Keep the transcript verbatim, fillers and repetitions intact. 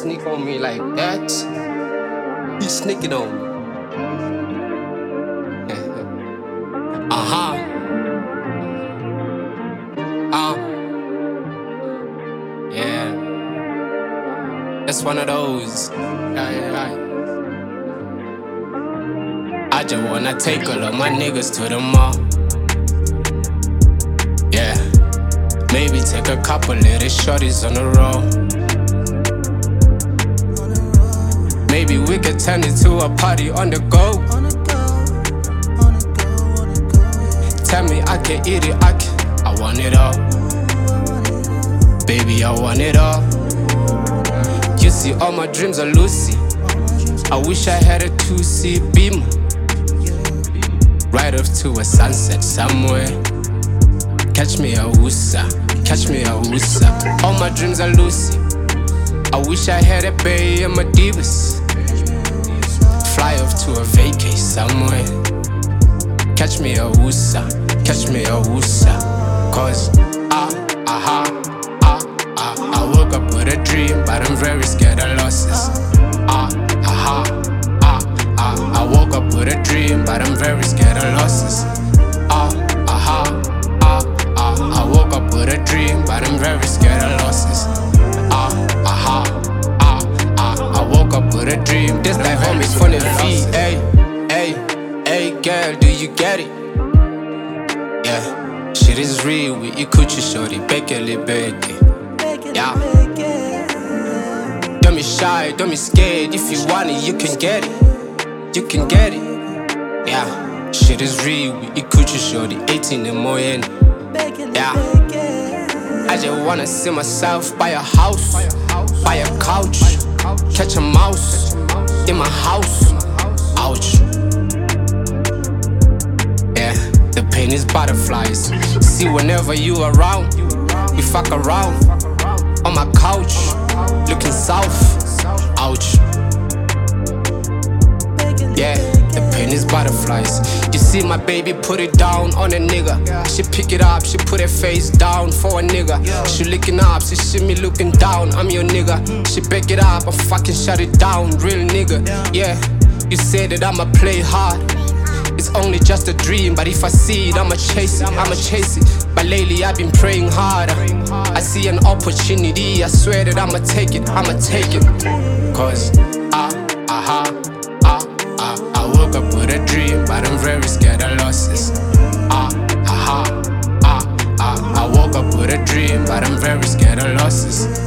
sneak on me like that. He sneaking on me. uh-huh. Uh. Yeah. That's one of those. Yeah, yeah, yeah. I just wanna take all of my niggas to the mall. Yeah. Maybe take a couple little shorties on the road. Maybe we could turn it to a party on the go. Tell me I can eat it, I can. I want it all. Baby, I want it all. You see, all my dreams are Lucy. I wish I had a two-seat Beamer. Right off to a sunset somewhere. Catch me a woosa, catch me a woosa. All my dreams are Lucy. I wish I had a Bay and my divas. Fly off to a vacay somewhere. Catch me a woosa, catch me a woosa. Cause ah, aha, ah, ah. I woke up with a dream, but I'm very scared of losses. Ah, aha, ah, ah. I woke up with a dream, but I'm very scared of losses. Ah, aha, ah, ah. I woke up with a dream, but I'm very scared of losses. Ah, aha, ah, ah. I woke up with a dream. This like homies from the V. Hey, hey, hey, girl, do you get it? Yeah, shit is real with your coochie shorty, bekele beke. Yeah. Don't be shy, don't be scared. If you want it, you can get it. You can get it. Yeah, shit is real with your coochie shorty, eighteen and more in. Yeah. I just wanna see myself buy a house, buy a couch, catch a mouse in my house. Ouch. Yeah, the pain is butterflies. See, whenever you around, we fuck around on my couch, looking south. Ouch. Yeah, the pain is butterflies. You see my baby put it down on a nigga. She pick it up, she put her face down for a nigga. She licking up, she see me looking down, I'm your nigga. She back it up, I fucking shut it down, real nigga. Yeah, you say that I'ma play hard. It's only just a dream, but if I see it, I'ma chase it, I'ma chase it. But lately I've been praying harder. I see an opportunity, I swear that I'ma take it, I'ma take it. Cause ah, aha, ah, ah. I woke up with a dream, but I'm very scared of losses. Ah, aha, ah, ah. I woke up with a dream, but I'm very scared of losses.